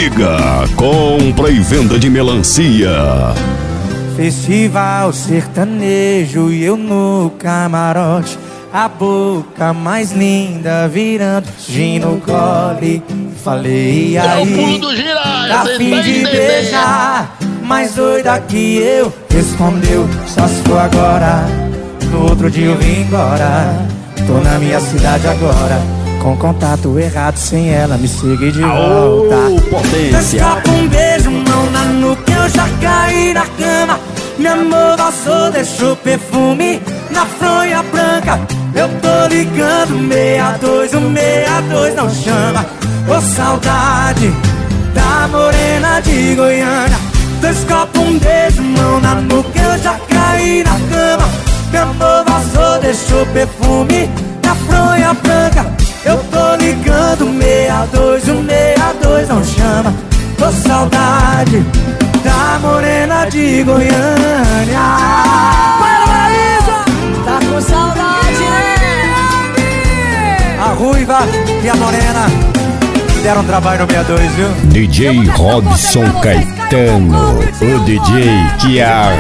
liga, compra e venda de melancia. Festival sertanejo e eu no camarote, a boca mais linda virando gin no gole. Falei, e aí, é o pulo do gira, tá fim de beijar, mais doida que eu. Respondeu, só se for agora. No outro dia eu vim embora. Tô na minha cidade agora, com contato errado, sem ela me seguir de volta. Potência. Escapa um beijo, mão na nuca, eu já caí na cama. Meu amor passou, deixou perfume na fronha branca. Eu tô ligando 62, o 62 não chama. Ô saudade da morena de Goiânia. Dois copos, um beijo, mão na nuca, eu já caí na cama. Meu amor passou, deixou perfume na fronha branca. Eu tô ligando 62, o 62 não chama. Tô saudade da morena de Goiânia. Para, Maísa! Tá com saudade, né? A ruiva e a morena deram trabalho no 62, viu? DJ Robson Caetano, o DJ que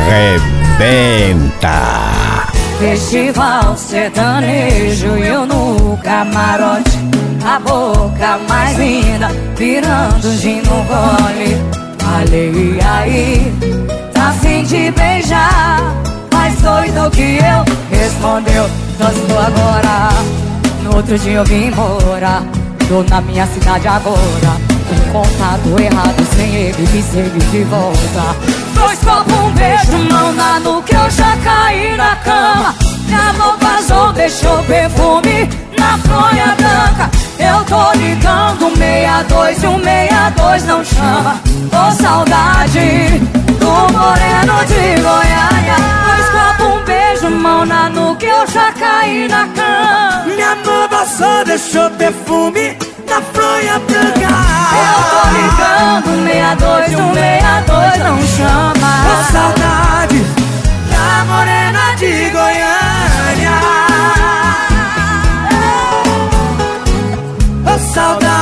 arrebenta. Festival sertanejo e eu no camarote, a boca mais linda virando gin no gole. Falei, e aí, tá fim de beijar, mais doido que eu. Respondeu, só estou agora. No outro dia eu vim embora. Tô na minha cidade agora, com contato errado, sem ele me seguir de volta. Dois copos, um beijo, mão na nuca, eu já caí na cama. Meu amor vazou, deixou perfume na fronha branca. Eu tô ligando 62 e o 62 não chama. Tô saudade do moreno de Goiânia. Dois copos, um beijo, mão na nuca, eu já caí na cama. Minha mão passou, deixou perfume na fronha branca. Eu tô ligando 62 e o 62 não chama. Tô saudade da morena de Goiânia. Tô saudade